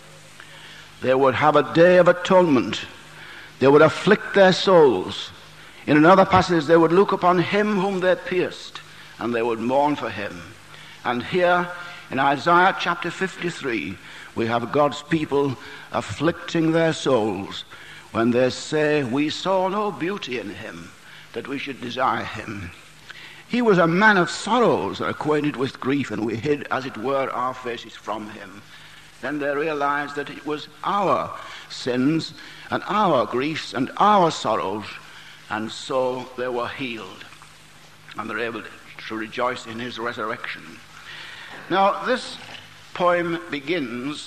they would have a day of atonement. They would afflict their souls. In another passage, they would look upon him whom they pierced, and they would mourn for him. And here, in Isaiah chapter 53, we have God's people afflicting their souls when they say, we saw no beauty in him, that we should desire him. He was a man of sorrows, acquainted with grief, and we hid, as it were, our faces from him. Then they realized that it was our sins and our griefs and our sorrows, and so they were healed, and they're able to rejoice in his resurrection. Now, this poem begins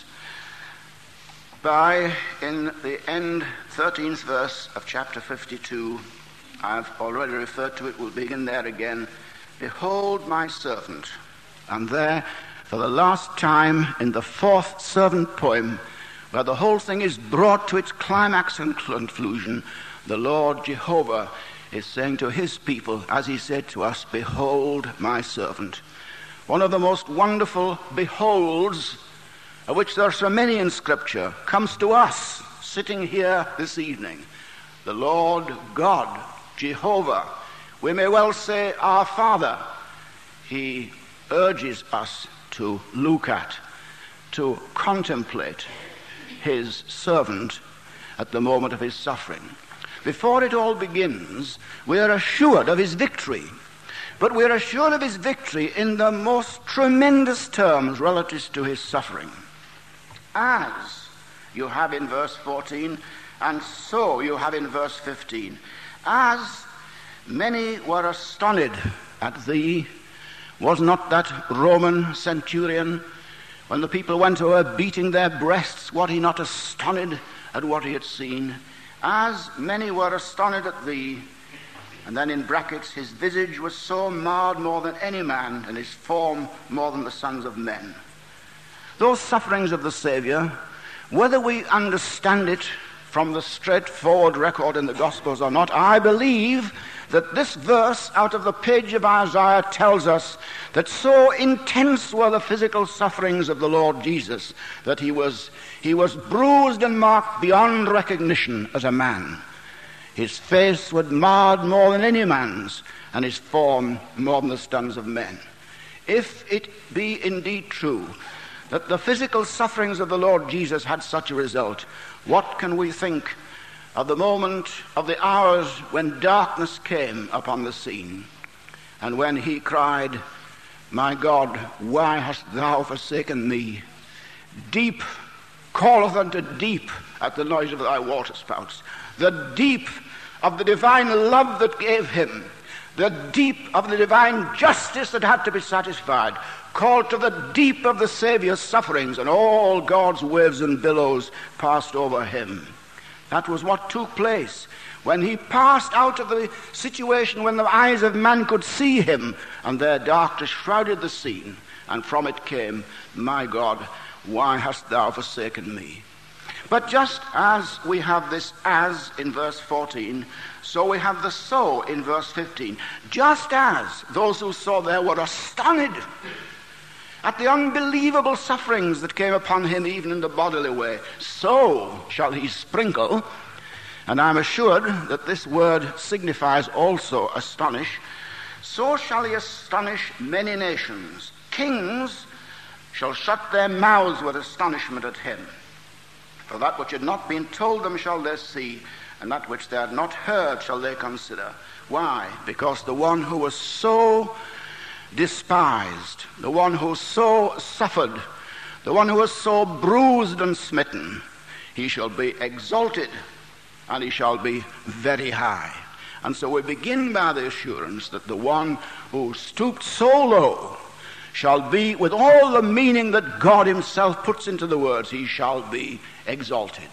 by, in the end 13th verse of chapter 52, I've already referred to it, we'll begin there again. Behold my servant. And there, for the last time, in the fourth servant poem, where the whole thing is brought to its climax and conclusion, the Lord Jehovah is saying to his people, as he said to us, behold my servant. One of the most wonderful beholds, of which there are so many in Scripture, comes to us sitting here this evening. The Lord God, Jehovah, we may well say our Father, he urges us to look at, to contemplate his servant at the moment of his suffering. Before it all begins, we are assured of his victory. But we are assured of his victory in the most tremendous terms relative to his suffering. As you have in verse 14, and so you have in verse 15. As many were astonished at thee, was not that Roman centurion, when the people went away beating their breasts, was he not astonished at what he had seen? As many were astonished at thee, and then in brackets, his visage was so marred more than any man, and his form more than the sons of men. Those sufferings of the Savior, whether we understand it from the straightforward record in the Gospels or not, I believe that this verse out of the page of Isaiah tells us that so intense were the physical sufferings of the Lord Jesus that he was bruised and marked beyond recognition as a man. His face was marred more than any man's, and his form more than the sons of men. If it be indeed true that the physical sufferings of the Lord Jesus had such a result, what can we think of the moment, of the hours when darkness came upon the scene, and when he cried, "My God, why hast thou forsaken me? Deep calleth unto deep at the noise of thy waterspouts." The deep of the divine love that gave him, the deep of the divine justice that had to be satisfied, called to the deep of the Saviour's sufferings, and all God's waves and billows passed over him. That was what took place when he passed out of the situation when the eyes of man could see him, and their darkness shrouded the scene, and from it came, "My God, why hast thou forsaken me?" But just as we have this "as" in verse 14, so we have the "so" in verse 15. Just as those who saw there were astonished at the unbelievable sufferings that came upon him even in the bodily way, so shall he sprinkle, and I'm assured that this word signifies also astonish, so shall he astonish many nations. Kings shall shut their mouths with astonishment at him. For that which had not been told them shall they see, and that which they had not heard shall they consider. Why? Because the one who was so despised, the one who so suffered, the one who was so bruised and smitten, he shall be exalted, and he shall be very high. And so we begin by the assurance that the one who stooped so low shall be, with all the meaning that God himself puts into the words, he shall be exalted.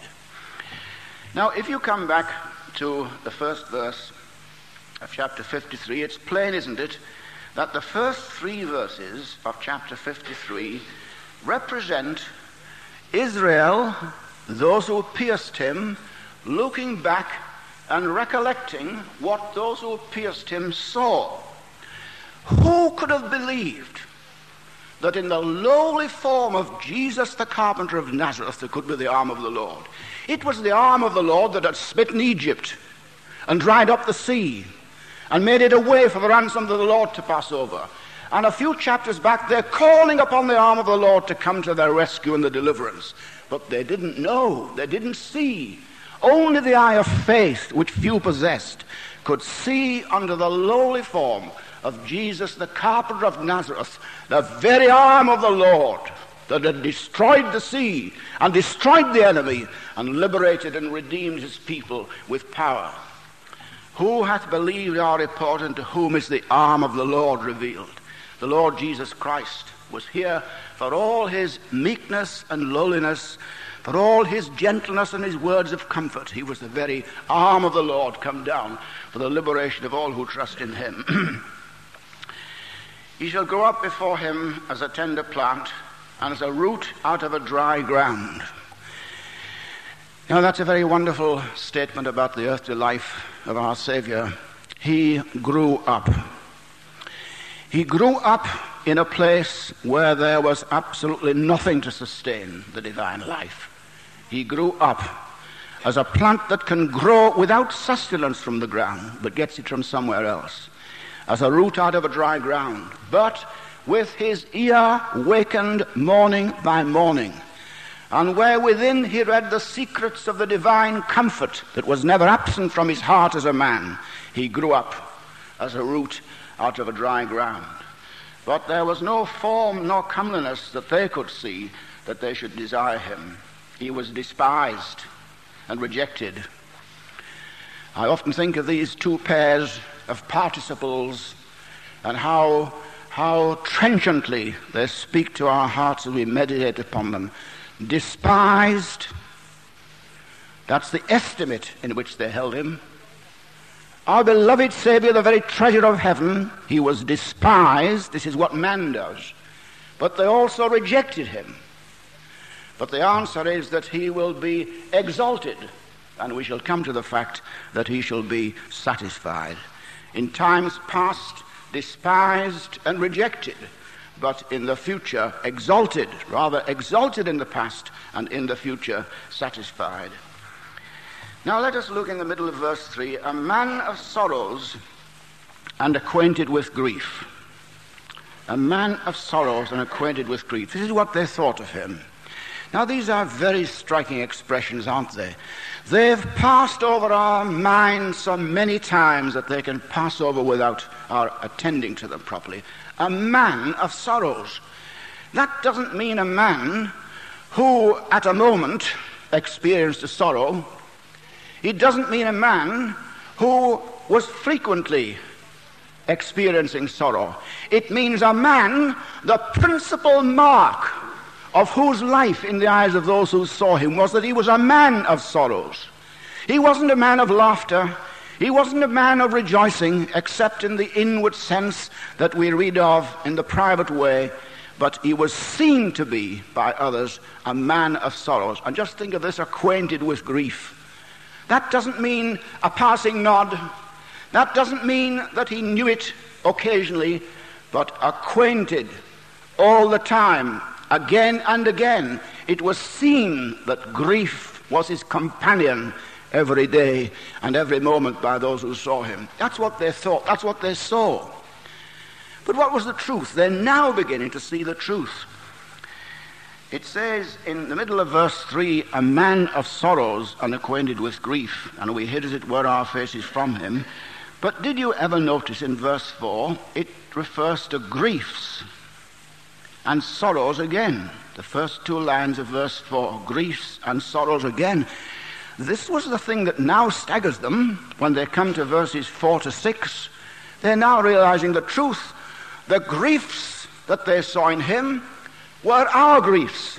Now, if you come back to the first verse of chapter 53, it's plain, isn't it, that the first 3 verses of chapter 53 represent Israel, those who pierced him, looking back and recollecting what those who pierced him saw. Who could have believed that in the lowly form of Jesus the carpenter of Nazareth there could be the arm of the Lord? It was the arm of the Lord that had smitten Egypt and dried up the sea and made it a way for the ransom of the Lord to pass over. And a few chapters back, they're calling upon the arm of the Lord to come to their rescue and the deliverance. But they didn't know, they didn't see. Only the eye of faith, which few possessed, could see under the lowly form of Jesus, the carpenter of Nazareth, the very arm of the Lord that had destroyed the sea and destroyed the enemy and liberated and redeemed his people with power. Who hath believed our report, and to whom is the arm of the Lord revealed? The Lord Jesus Christ was here for all his meekness and lowliness, for all his gentleness and his words of comfort. He was the very arm of the Lord come down for the liberation of all who trust in him. He shall grow up before him as a tender plant and as a root out of a dry ground. Now that's a very wonderful statement about the earthly life of our Savior. He grew up. He grew up in a place where there was absolutely nothing to sustain the divine life. He grew up as a plant that can grow without sustenance from the ground, but gets it from somewhere else, as a root out of a dry ground, but with his ear wakened morning by morning, and where within he read the secrets of the divine comfort that was never absent from his heart as a man. He grew up as a root out of a dry ground. But there was no form nor comeliness that they could see that they should desire him. He was despised and rejected. I often think of these 2 pairs of participles and how trenchantly they speak to our hearts as we meditate upon them. Despised, that's the estimate in which they held him. Our beloved Savior, the very treasure of heaven, he was despised. This is what man does. But they also rejected him. But the answer is that he will be exalted, and we shall come to the fact that he shall be satisfied. In times past, despised and rejected, but in the future exalted, rather exalted in the past, and in the future satisfied. Now let us look in the middle of verse 3. A man of sorrows and acquainted with grief. A man of sorrows and acquainted with grief. This is what they thought of him. Now these are very striking expressions, aren't they? They've passed over our minds so many times that they can pass over without our attending to them properly. A man of sorrows. That doesn't mean a man who at a moment experienced a sorrow. It doesn't mean a man who was frequently experiencing sorrow. It means a man, the principal mark of whose life in the eyes of those who saw him was that he was a man of sorrows. He wasn't a man of laughter. He wasn't a man of rejoicing, except in the inward sense that we read of in the private way, but he was seen to be by others a man of sorrows. And just think of this, acquainted with grief. That doesn't mean a passing nod. That doesn't mean that he knew it occasionally, but acquainted all the time, again and again. It was seen that grief was his companion every day and every moment by those who saw him. That's what they thought. That's what they saw. But what was the truth? They're now beginning to see the truth. It says in the middle of verse 3, a man of sorrows and acquainted with grief, and we hid as it were our faces from him. But did you ever notice in verse 4, it refers to griefs and sorrows again. The first two lines of verse 4, griefs and sorrows again. This was the thing that now staggers them when they come to verses 4 to 6. They're now realizing the truth. The griefs that they saw in him were our griefs.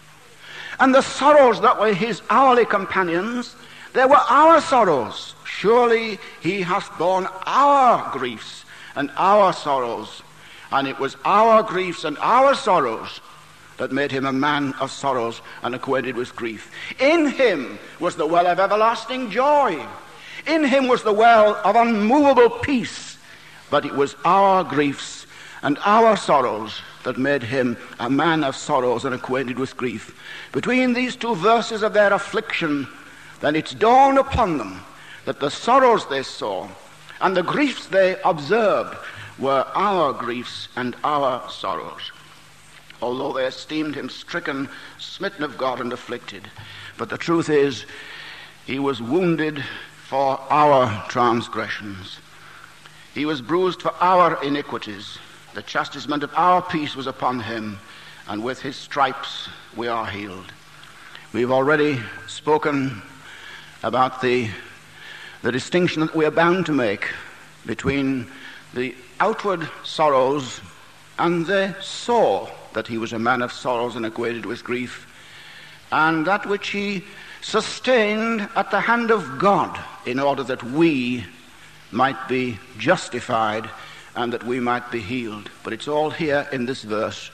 And the sorrows that were his hourly companions, they were our sorrows. Surely he hath borne our griefs and our sorrows. And it was our griefs and our sorrows that made him a man of sorrows and acquainted with grief. In him was the well of everlasting joy. In him was the well of unmovable peace. But it was our griefs and our sorrows that made him a man of sorrows and acquainted with grief. Between these two verses of their affliction, then it's dawned upon them that the sorrows they saw and the griefs they observed were our griefs and our sorrows. Although they esteemed him stricken, smitten of God, and afflicted. But the truth is, he was wounded for our transgressions. He was bruised for our iniquities. The chastisement of our peace was upon him, and with his stripes we are healed. We've already spoken about the distinction that we are bound to make between the outward sorrows, and they saw that he was a man of sorrows and acquainted with grief, and that which he sustained at the hand of God in order that we might be justified and that we might be healed. But it's all here in this verse.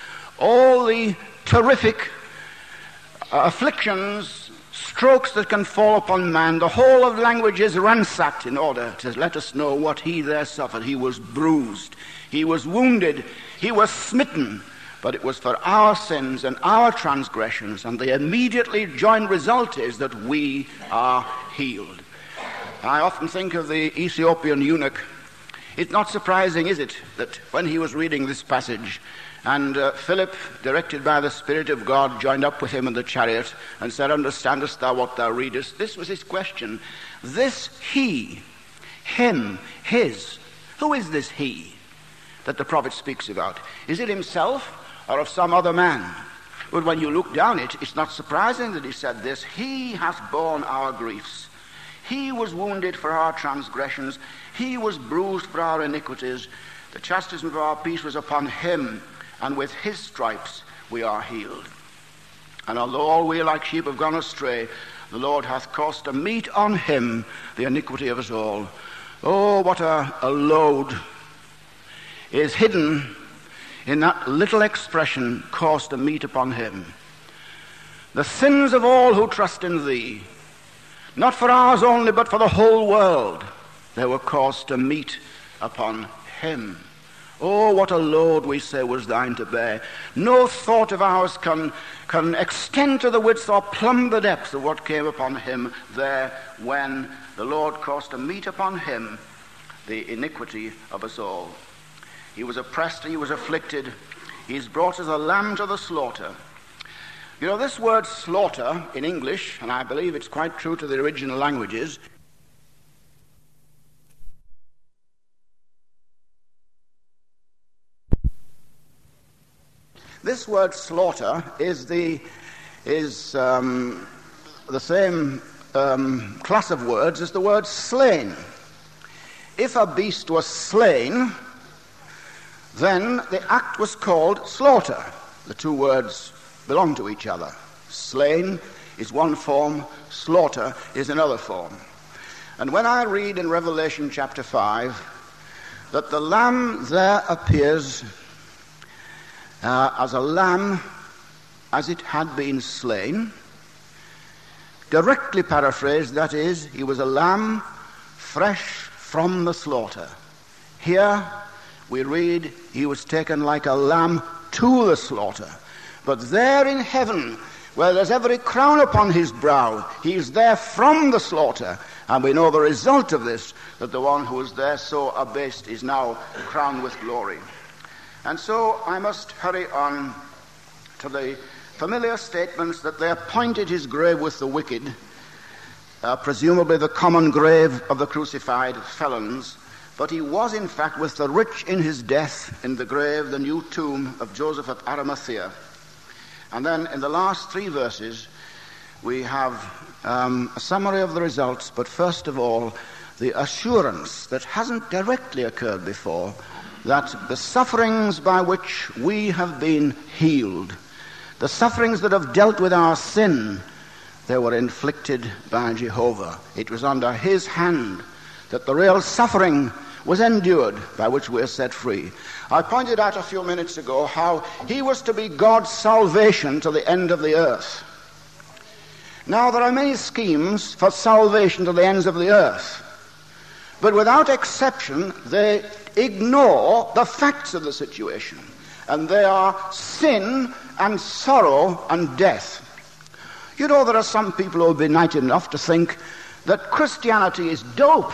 All the terrific afflictions, strokes that can fall upon man, the whole of language is ransacked in order to let us know what he there suffered. He was bruised, he was wounded, he was smitten, but it was for our sins and our transgressions, and the immediately joined result is that we are healed. I often think of the Ethiopian eunuch. It's not surprising, is it, that when he was reading this passage, and Philip, directed by the Spirit of God, joined up with him in the chariot and said, "Understandest thou what thou readest?" This was his question. This he, him, his, who is this he that the prophet speaks about? Is it himself or of some other man? But when you look down it, it's not surprising that he said this. He hath borne our griefs. He was wounded for our transgressions. He was bruised for our iniquities. The chastisement of our peace was upon him, and with his stripes we are healed. And although all we like sheep have gone astray, the Lord hath caused to meet on him the iniquity of us all. Oh, what a load is hidden in that little expression, caused to meet upon him. The sins of all who trust in thee, not for ours only, but for the whole world, they were caused to meet upon him. Oh, what a load, we say, was thine to bear. No thought of ours can extend to the width or plumb the depth of what came upon him there when the Lord caused to meet upon him the iniquity of us all. He was oppressed, he was afflicted. He's brought as a lamb to the slaughter. You know, this word slaughter in English, and I believe it's quite true to the original languages, this word slaughter is the same class of words as the word slain. If a beast was slain, then the act was called slaughter. The two words belong to each other. Slain is one form, slaughter is another form. And when I read in Revelation chapter 5 that the lamb there appears as a lamb as it had been slain, directly paraphrased, that is, he was a lamb fresh from the slaughter. Here we read he was taken like a lamb to the slaughter. But there in heaven, where there's every crown upon his brow, he is there from the slaughter. And we know the result of this, that the one who was there so abased is now crowned with glory. And so I must hurry on to the familiar statements that they appointed his grave with the wicked, presumably the common grave of the crucified felons. But he was in fact with the rich in his death in the grave, the new tomb of Joseph of Arimathea. And then in the last 3 verses we have a summary of the results, but first of all the assurance that hasn't directly occurred before, that the sufferings by which we have been healed, the sufferings that have dealt with our sin, they were inflicted by Jehovah. It was under his hand that the real suffering was endured by which we are set free. I pointed out a few minutes ago how he was to be God's salvation to the end of the earth. Now there are many schemes for salvation to the ends of the earth, but without exception they ignore the facts of the situation, and they are sin and sorrow and death. You know, there are some people who have been benighted enough to think that Christianity is dope,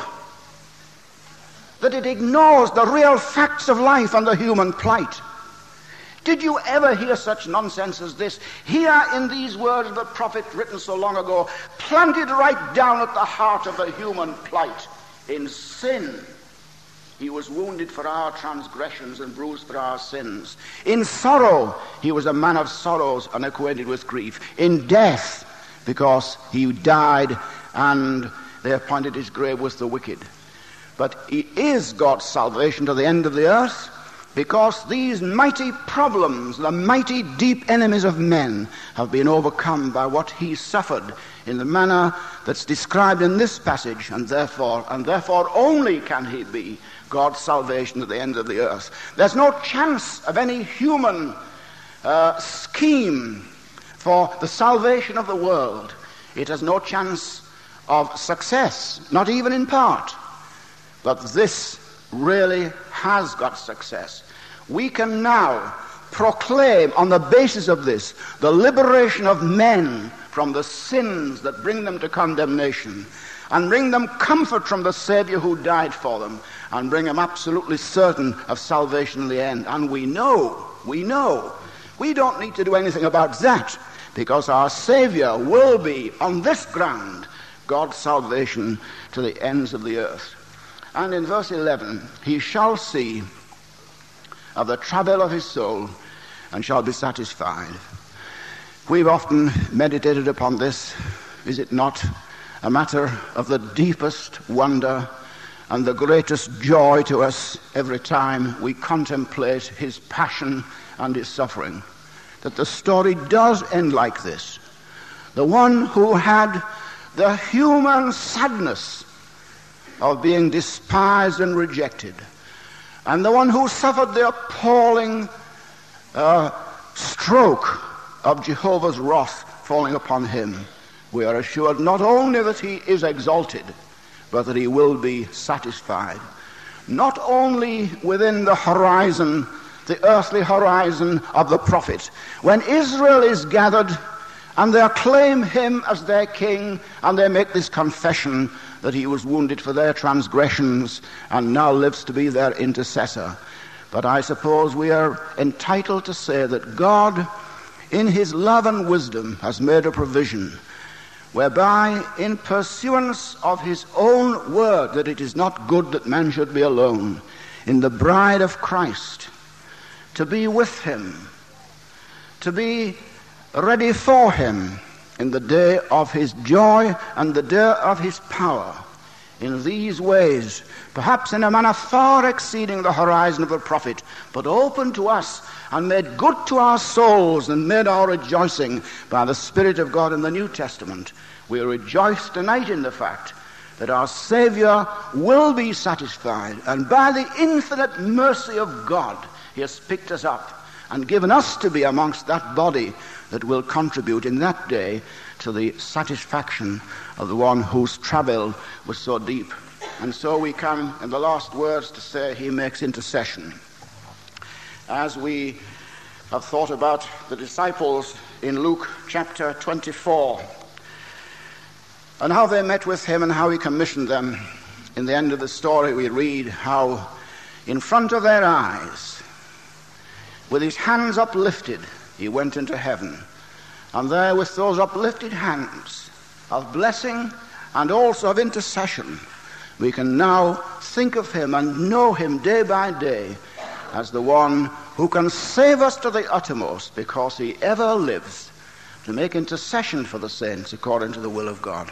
that it ignores the real facts of life and the human plight. Did you ever hear such nonsense as this? Here in these words of the prophet written so long ago, planted right down at the heart of the human plight. In sin, he was wounded for our transgressions and bruised for our sins. In sorrow, he was a man of sorrows, unacquainted with grief. In death, because he died and they appointed his grave with the wicked. But he is God's salvation to the end of the earth, because these mighty problems, the mighty deep enemies of men, have been overcome by what he suffered in the manner that's described in this passage, and therefore only can he be God's salvation to the end of the earth. There's no chance of any human scheme for the salvation of the world. It has no chance of success, not even in part. But this really has got success. We can now proclaim on the basis of this the liberation of men from the sins that bring them to condemnation, and bring them comfort from the Savior who died for them, and bring them absolutely certain of salvation in the end. And we know, we don't need to do anything about that, because our Savior will be, on this ground, God's salvation to the ends of the earth. And in verse 11, he shall see of the travail of his soul and shall be satisfied. We've often meditated upon this. Is it not a matter of the deepest wonder and the greatest joy to us every time we contemplate his passion and his suffering, that the story does end like this? The one who had the human sadness of being despised and rejected, and the one who suffered the appalling stroke of Jehovah's wrath falling upon him, we are assured not only that he is exalted, but that he will be satisfied. not only within the horizon, the earthly horizon of the prophet. When Israel is gathered and they acclaim him as their king and they make this confession that he was wounded for their transgressions and now lives to be their intercessor. But I suppose we are entitled to say that God, in his love and wisdom, has made a provision whereby, in pursuance of his own word, that it is not good that man should be alone, in the bride of Christ, to be with him, to be ready for him in the day of his joy and the day of his power, in these ways, perhaps in a manner far exceeding the horizon of the prophet, but open to us and made good to our souls and made our rejoicing by the Spirit of God in the New Testament. We rejoice tonight in the fact that our Savior will be satisfied, and by the infinite mercy of God, he has picked us up and given us to be amongst that body that will contribute in that day to the satisfaction of the one whose travail was so deep. And so we come in the last words to say he makes intercession. As we have thought about the disciples in Luke chapter 24 and how they met with him and how he commissioned them, in the end of the story we read how in front of their eyes, with his hands uplifted, he went into heaven. And there, with those uplifted hands of blessing and also of intercession, we can now think of him and know him day by day as the one who can save us to the uttermost, because he ever lives to make intercession for the saints according to the will of God.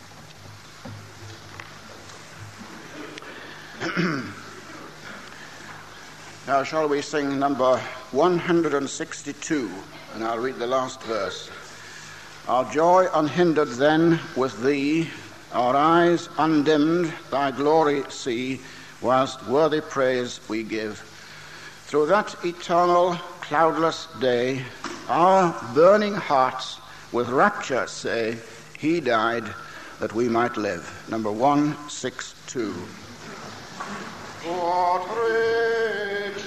Now shall we sing number 162, and I'll read the last verse. Our joy unhindered then with thee, our eyes undimmed thy glory see, whilst worthy praise we give. Through that eternal cloudless day, our burning hearts with rapture say, he died that we might live. Number 162. What rich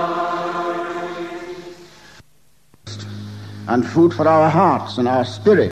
and food for our hearts and our spirit.